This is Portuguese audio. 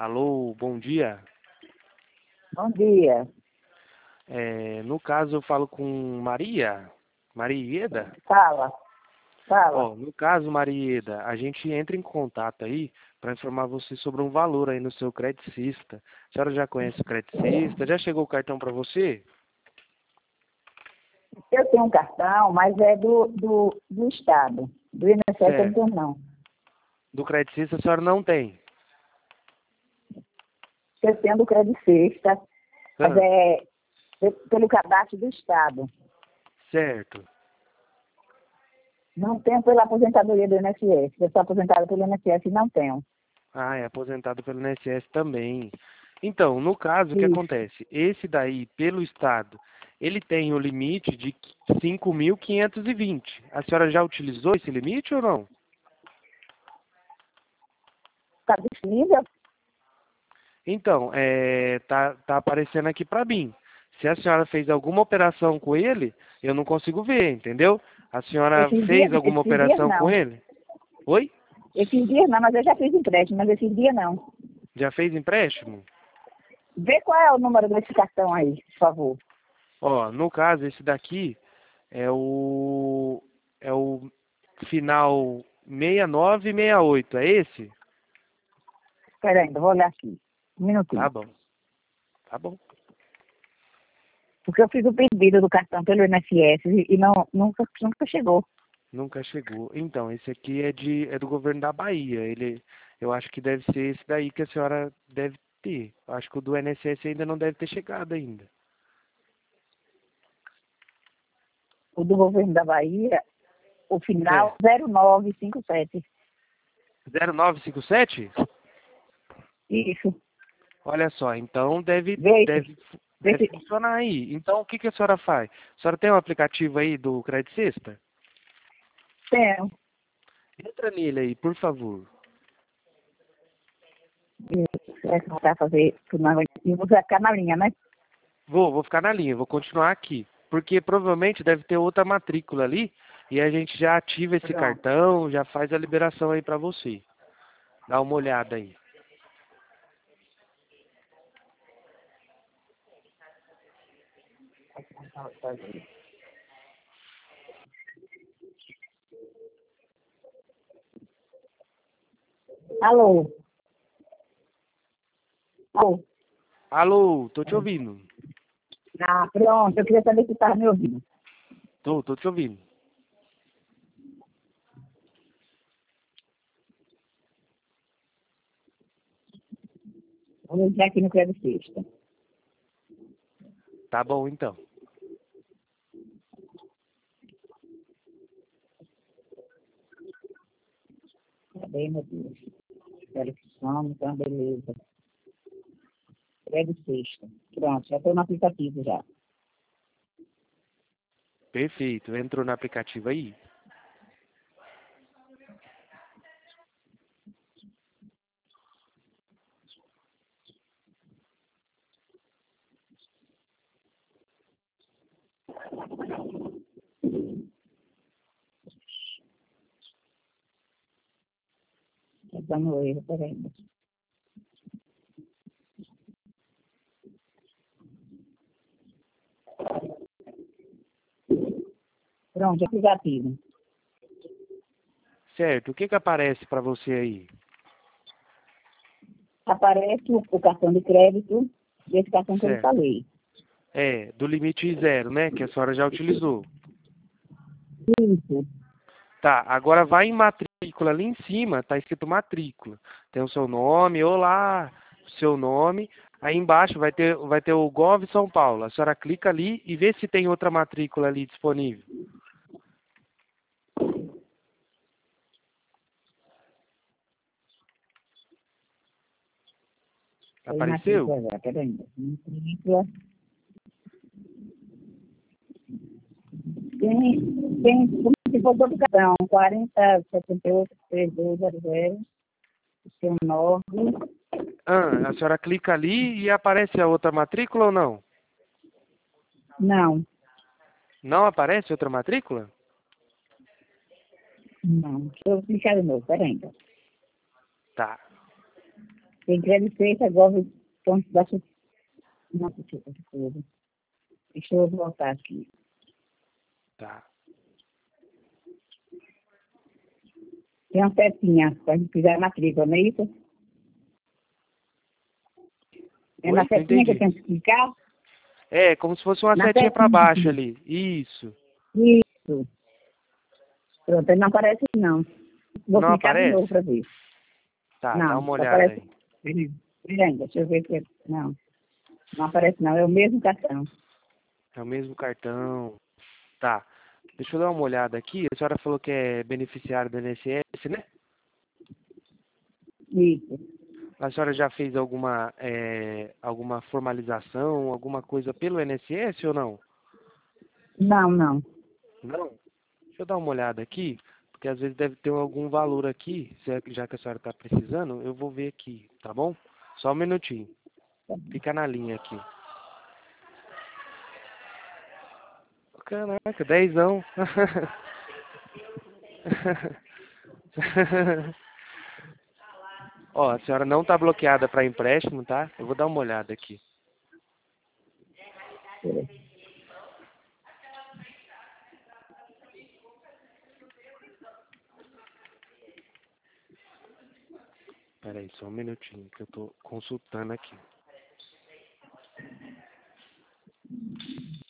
Alô, bom dia. Bom dia. No caso, eu falo com Maria, Maria Ieda. Fala, fala. Ó, no caso, Maria Ieda, a gente entra em contato aí para informar você sobre um valor aí no seu Credicista. A senhora já conhece o Credicista? Já chegou o cartão para você? Eu tenho um cartão, mas é do Estado. Do INSS eu não Certo. tenho, não. Do Credicista a senhora não tem? Eu tenho do Crédito Sexta, mas Ah, pelo cadastro do Estado. certo. Não tenho pela aposentadoria do INSS. Eu sou aposentada pelo INSS e não tenho. Ah, é aposentado pelo INSS também. Então, no caso, o que Isso. acontece? Esse daí, pelo Estado, ele tem o limite de 5.520. A senhora já utilizou esse limite ou não? Está disponível? Então, tá aparecendo aqui para mim. Se a senhora fez alguma operação com ele, eu não consigo ver, entendeu? A senhora fez alguma Esses dias operação com não. ele? Oi? Esses dias não, mas eu já fiz empréstimo, mas esses dias não. Já fez empréstimo? Vê qual é o número desse cartão aí, por favor. Ó, no caso, esse daqui é o final 6968, é esse? Espera ainda, vou olhar aqui. Um Tá minutinho. bom, tá bom. Porque eu fiz o pedido do cartão pelo INSS e nunca chegou. Nunca chegou. Então, esse aqui é do governo da Bahia. Eu acho que deve ser esse daí que a senhora deve ter. Eu acho que o do INSS ainda não deve ter chegado ainda. O do governo da Bahia, o final Certo. 0957. 0957? Isso. Olha só, então Vê, vê deve se funcionar aí. Então, o que que a senhora faz? A senhora tem um aplicativo aí do Credit Sexta? tem. Entra nele aí, por favor. Você vai tentar fazer tudo na e você vai ficar na linha, né? Vou ficar na linha, vou continuar aqui. Porque provavelmente deve ter outra matrícula ali e a gente já ativa esse Pronto. cartão, já faz a liberação aí pra você. Dá uma olhada aí. Alô? Alô? Alô, tô te ouvindo. Ah, pronto. Eu queria saber se estava me ouvindo. Tô te ouvindo. Vou entrar aqui no Crédito Sexta. Tá bom então. Tá bem, meu Deus. Espero que some, então beleza. Crédito Sexta. Pronto, já estou no aplicativo já. Perfeito. Entrou no aplicativo aí? Tá dando erro, peraí. Pronto, aplicativo. Certo. O que que aparece pra você aí? Aparece o cartão de crédito desse cartão que eu lhe Certo. falei. Do limite zero, né? Que a senhora já utilizou. Isso. Tá, agora vai em matrícula ali em cima, tá escrito matrícula. Tem o seu nome, olá, o seu nome. Aí embaixo vai ter o Gov São Paulo. A senhora clica ali e vê se tem outra matrícula ali disponível. Foi Apareceu? matrícula agora, peraí. Matrícula. Tem, como se fosse outro cartão, 4078-3200, seu 9. Ah, a senhora clica ali e aparece a outra matrícula ou não? Não, Não aparece outra matrícula? não. Deixa eu clicar de novo, peraí. Tá. Tem crédito feito agora, ponto da sua. Nossa, que coisa. Deixa eu voltar aqui. Tá. Tem uma setinha para a gente fizer a matrícula, não é isso? É Oi? na Não setinha que eu entendi. tenho que clicar? É, como se fosse uma Na setinha pra baixo setinha. ali. Isso. Isso. Pronto, ele não aparece não. Vou Não clicar de novo aparece? para ver. Tá, dá Não, uma só olhada aparece. aí. Peraí, deixa eu ver se. Não, não aparece não. É o mesmo cartão. É o mesmo cartão. Tá. Deixa eu dar uma olhada aqui. A senhora falou que é beneficiário do INSS, né? Isso. A senhora já fez alguma formalização, alguma coisa pelo INSS ou não? Não, não. Não? Deixa eu dar uma olhada aqui, porque às vezes deve ter algum valor aqui, já que a senhora está precisando, eu vou ver aqui, tá bom? Só um minutinho. Fica na linha aqui. Caraca, dezão. Ó, a senhora não está bloqueada para empréstimo, tá? Eu vou dar uma olhada aqui. Peraí. Pera aí, só um minutinho que eu tô consultando aqui.